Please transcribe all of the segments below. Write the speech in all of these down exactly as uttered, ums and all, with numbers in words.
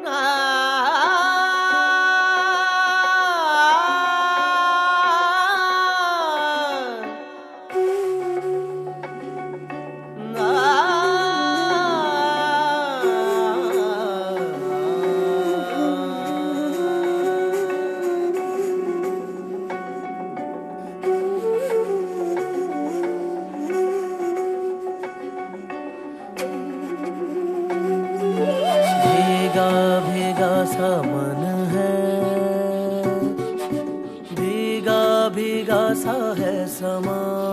भीगा सा मन है, भीगा भीगा सा है समा,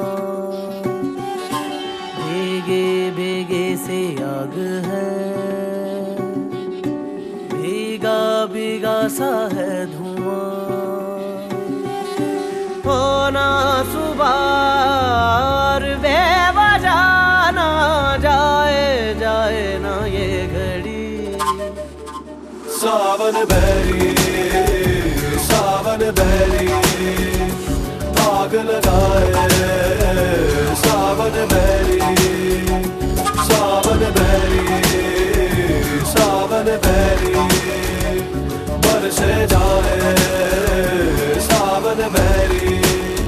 भीगे भीगे से आग है, भीगा भीगा सा है धुआं। होना सुबह बेवजह ना जाए जाए ना ये घड़ी। सावन बैरी सावन बैरी आग लगाए, सावन बैरी सावन बैरी सावन बैरी बरसे जाए, सावन बैरी।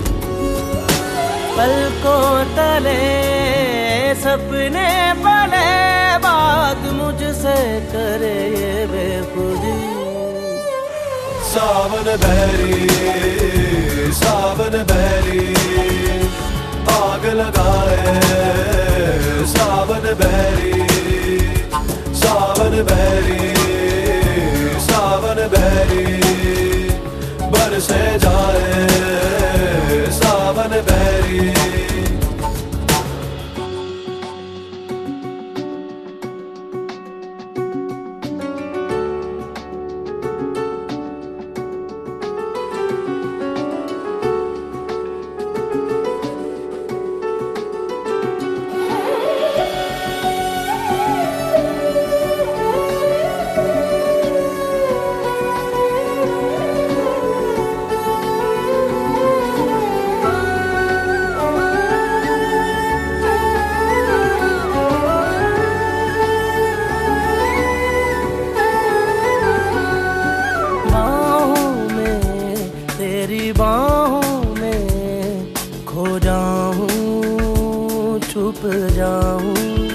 पलकों तले सपने पले, बात मुझसे करे ये बेखुदी। सावन बैरी सावन बैरी आग लगाए, सावन बैरी सावन बैरी सावन बैरी बरसे जाए, सावन बैरी। बाहों में खो जाऊं, छुप जाऊं,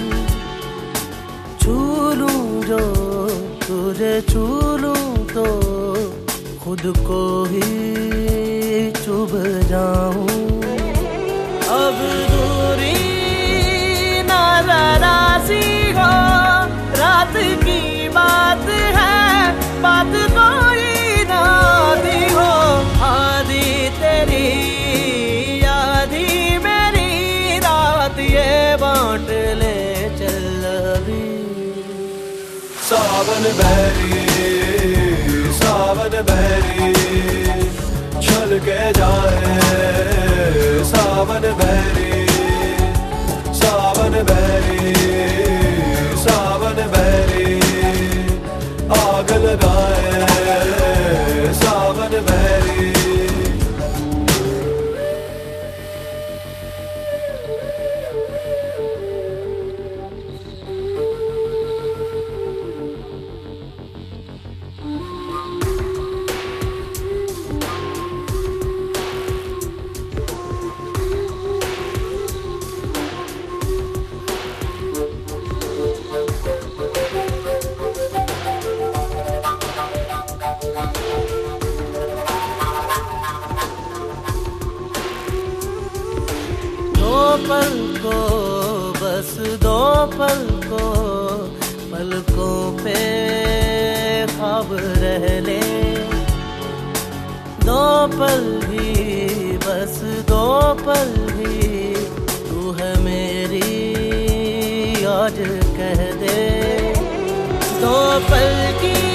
छू लूं जो तुझे छू लूं तो खुद को ही चुभ जाऊं। अब दूरी ना जरा सी हो, रात की बात है, बात कोई ना दी हो। आधी तेरी आधी मेरी रात ये बांट ले चल अभी। सावन बैरी सावन बैरी चल के जाए, सावन बैरी सावन बैरी सावन बैरी आग लगाए, सावन बैरी। दो पल को बस दो पल को पलकों पे ख्वाब रह ले, दो पल भी बस दो पल भी तू है मेरी आज कह दे। दो पल की